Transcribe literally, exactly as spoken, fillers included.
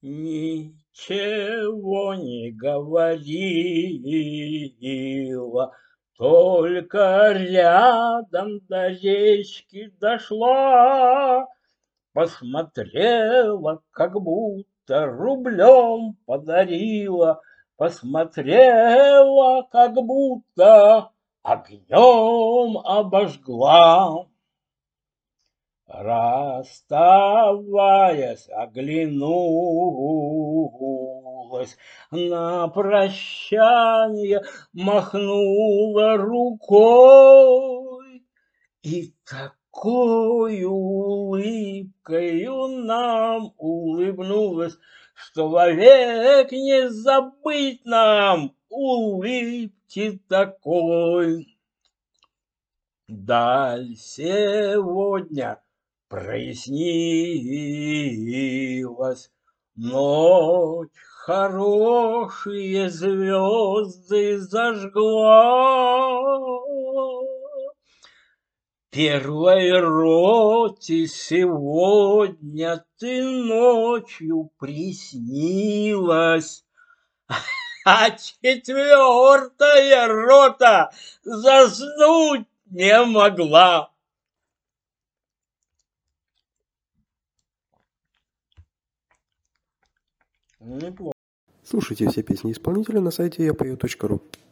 ничего не говорила, только рядом до речки дошла, посмотрела, как будто рублем подарила, посмотрела, как будто огнем обожгла. Расставаясь, оглянулась, на прощанье махнула рукой и такой улыбкою нам улыбнулась, что вовек не забыть нам улыбки такой. Даль сегодня прояснилась, ночь хорошие звезды зажгла. Первой роте сегодня ты ночью приснилась, а четвертая рота заснуть не могла. Слушайте все песни исполнителя на сайте я пою точка ру.